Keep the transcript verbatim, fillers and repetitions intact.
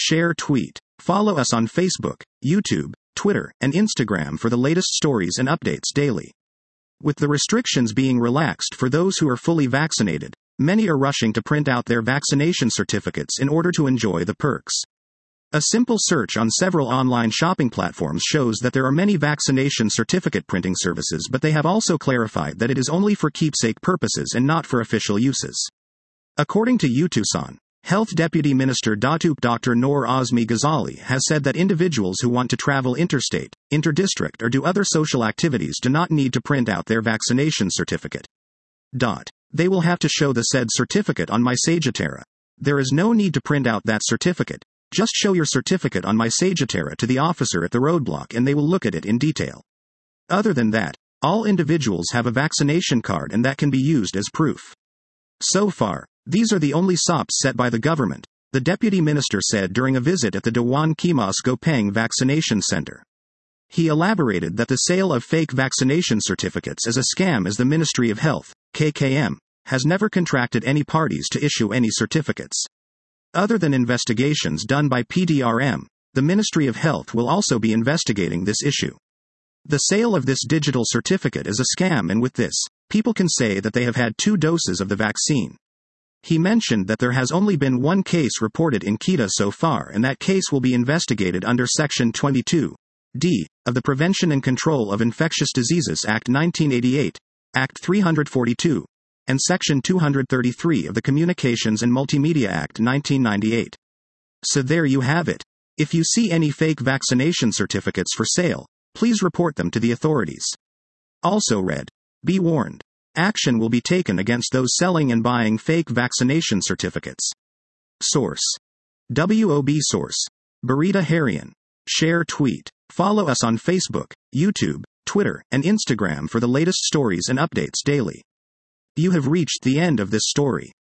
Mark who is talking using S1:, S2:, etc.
S1: share, tweet. Follow us on Facebook, YouTube, Twitter, and Instagram for the latest stories and updates daily. With the restrictions being relaxed for those who are fully vaccinated, many are rushing to print out their vaccination certificates in order to enjoy the perks. A simple search on several online shopping platforms shows that there are many vaccination certificate printing services, but they have also clarified that it is only for keepsake purposes and not for official uses. According to Utusan, Health Deputy Minister Datuk Doctor Noor Azmi Ghazali has said that individuals who want to travel interstate, interdistrict, or do other social activities do not need to print out their vaccination certificate. Dot. They will have to show the said certificate on My Sagittara. There is no need to print out that certificate. Just show your certificate on My Sagittara to the officer at the roadblock and they will look at it in detail. Other than that, all individuals have a vaccination card and that can be used as proof. So far, these are the only S O Ps set by the government, the Deputy Minister said during a visit at the Dewan Kimas Gopeng Vaccination Center. He elaborated that the sale of fake vaccination certificates is a scam as the Ministry of Health, K K M, has never contracted any parties to issue any certificates. Other than investigations done by P D R M, the Ministry of Health will also be investigating this issue. The sale of this digital certificate is a scam, and with this, people can say that they have had two doses of the vaccine. He mentioned that there has only been one case reported in Kedah so far, and that case will be investigated under Section twenty-two D of the Prevention and Control of Infectious Diseases Act nineteen eighty-eight, Act three forty-two, and Section two thirty-three of the Communications and Multimedia Act nineteen ninety-eight. So there you have it. If you see any fake vaccination certificates for sale, please report them to the authorities. Also read, be warned. Action will be taken against those selling and buying fake vaccination certificates. Source. W O B Source. Barita Harian. Share, tweet. Follow us on Facebook, YouTube, Twitter, and Instagram for the latest stories and updates daily. You have reached the end of this story.